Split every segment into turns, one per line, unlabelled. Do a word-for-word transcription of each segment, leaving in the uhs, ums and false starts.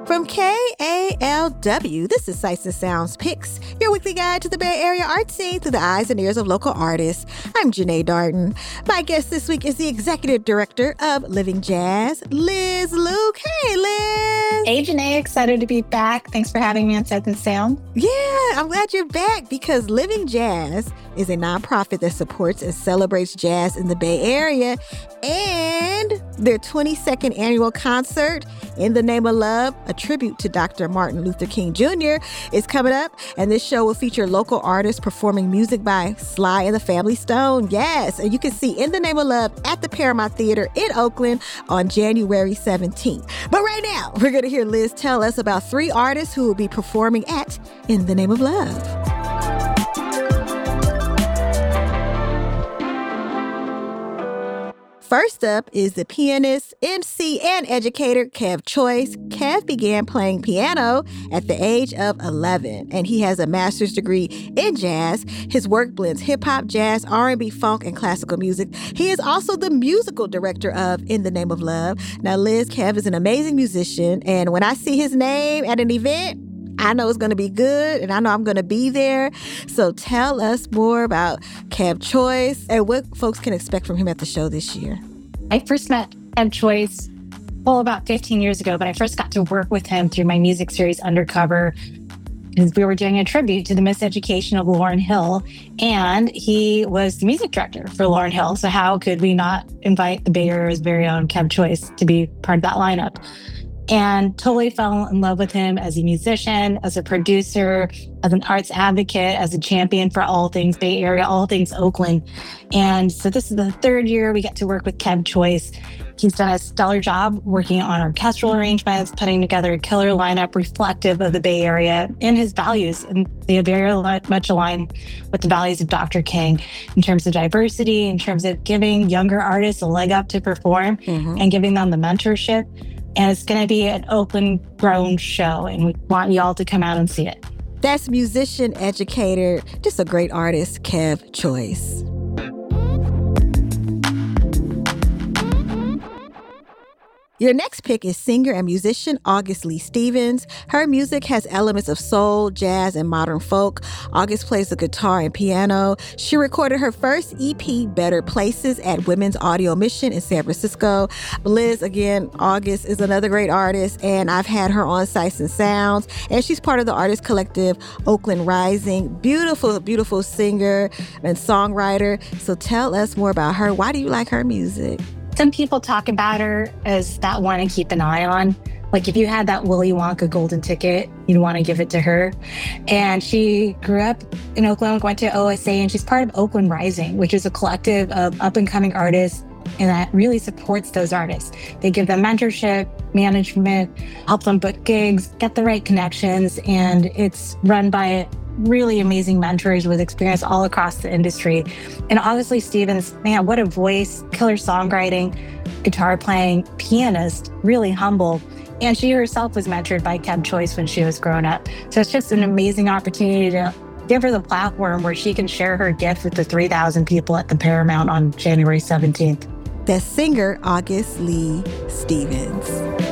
From K A L W, this is Sights and Sounds Picks, your weekly guide to the Bay Area art scene through the eyes and ears of local artists. I'm Janae Darden. My guest this week is the Executive Director of Living Jazz, Liz Luke. Hey, Liz.
Hey, Janae. Excited to be back. Thanks for having me on Sights and Sound.
Yeah, I'm glad you're back because Living Jazz is a nonprofit that supports and celebrates jazz in the Bay Area. And their twenty-second annual concert, In the Name of Love, a tribute to Doctor Martin Luther King Junior, is coming up. And this show will feature local artists performing music by Sly and the Family Stone. Yes, and you can see In the Name of Love at the Paramount Theater in Oakland on January seventeenth. But right now, we're going to hear Liz tell us about three artists who will be performing at In the Name of Love. First up is the pianist, M C, and educator Kev Choice. Kev began playing piano at the age of eleven, and he has a master's degree in jazz. His work blends hip-hop, jazz, R and B, funk, and classical music. He is also the musical director of In the Name of Love. Now, Liz, Kev is an amazing musician, and when I see his name at an event, I know it's going to be good, and I know I'm going to be there. So tell us more about Kev Choice and what folks can expect from him at the show this year.
I first met Kev Choice, well, about fifteen years ago, but I first got to work with him through my music series Undercover, because we were doing a tribute to the miseducation of Lauryn Hill, and he was the music director for Lauryn Hill. So how could we not invite the Bay Area's very own Kev Choice to be part of that lineup? And totally fell in love with him as a musician, as a producer, as an arts advocate, as a champion for all things Bay Area, all things Oakland. And so this is the third year we get to work with Kev Choice. He's done a stellar job working on orchestral arrangements, putting together a killer lineup reflective of the Bay Area and his values. And they are very much aligned with the values of Doctor King in terms of diversity, in terms of giving younger artists a leg up to perform mm-hmm. and giving them the mentorship. And it's going to be an Oakland-grown show, and we want you all to come out and see it.
That's musician, educator, just a great artist, Kev Choice. Your next pick is singer and musician August Lee Stevens. Her music has elements of soul, jazz, and modern folk. August plays the guitar and piano. She recorded her first E P, Better Places, at Women's Audio Mission in San Francisco. Liz, again, August is another great artist, and I've had her on Sights and Sounds, and she's part of the artist collective Oakland Rising. Beautiful, beautiful singer and songwriter. So tell us more about her. Why do you like her music?
Some people talk about her as that one to keep an eye on. Like if you had that Willy Wonka golden ticket, you'd want to give it to her. And she grew up in Oakland, went to O S A, and she's part of Oakland Rising, which is a collective of up-and-coming artists and that really supports those artists. They give them mentorship, management, help them book gigs, get the right connections, and it's run by really amazing mentors with experience all across the industry. And August Lee Stevens, man, what a voice, killer songwriting, guitar playing, pianist, really humble. And she herself was mentored by Kev Choice when she was growing up. So it's just an amazing opportunity to give her the platform where she can share her gift with the three thousand people at the Paramount on January seventeenth.
That's singer August Lee Stevens.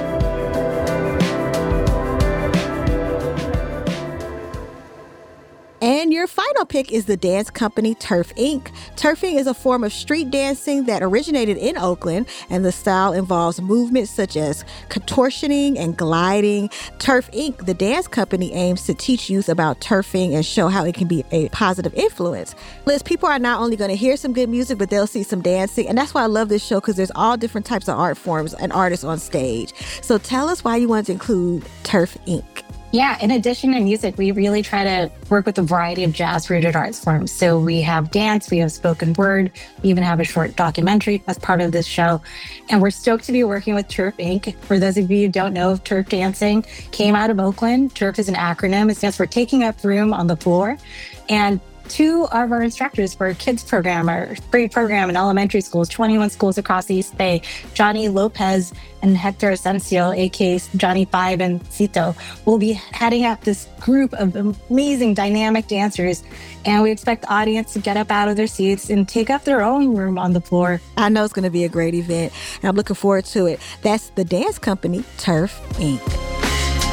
And your final pick is the dance company Turf Incorporated. Turfing is a form of street dancing that originated in Oakland, and the style involves movements such as contortioning and gliding. Turf Incorporated, the dance company, aims to teach youth about turfing and show how it can be a positive influence. Liz, people are not only going to hear some good music, but they'll see some dancing, and that's why I love this show, because there's all different types of art forms and artists on stage. So tell us why you wanted to include Turf Incorporated.
Yeah, in addition to music, we really try to work with a variety of jazz-rooted arts forms. So we have dance, we have spoken word, we even have a short documentary as part of this show. And we're stoked to be working with Turf Incorporated. For those of you who don't know, turf dancing came out of Oakland. Turf is an acronym. It stands for Taking Up Room on the Floor. And two of our instructors for a kids program, our free program in elementary schools, twenty-one schools across the East Bay, Johnny Lopez and Hector Asensio, aka Johnny Five and Cito, will be heading up this group of amazing dynamic dancers. And we expect the audience to get up out of their seats and take up their own room on the floor.
I know it's going to be a great event, and I'm looking forward to it. That's the dance company, Turf Incorporated.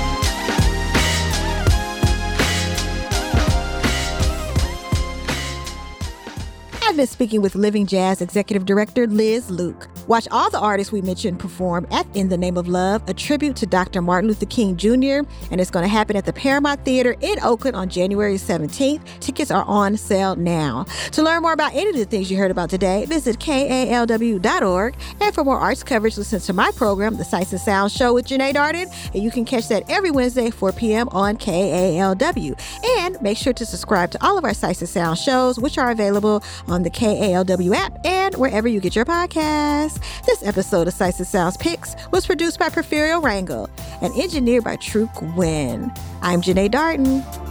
been speaking with Living Jazz Executive Director Liz Luke. Watch all the artists we mentioned perform at In the Name of Love, a tribute to Doctor Martin Luther King Junior, and it's going to happen at the Paramount Theater in Oakland on January seventeenth. Tickets are on sale now. To learn more about any of the things you heard about today, visit K A L W dot org. And for more arts coverage, listen to my program, The Sights and Sounds Show with Janae Darden, and you can catch that every Wednesday, four p.m. on K A L W. And make sure to subscribe to all of our Sights and Sounds shows, which are available on the K A L W app and wherever you get your podcasts. This episode of Sights and Sounds Picks was produced by Porfirio Rangel and engineered by True Gwynn. I'm Janae Darden.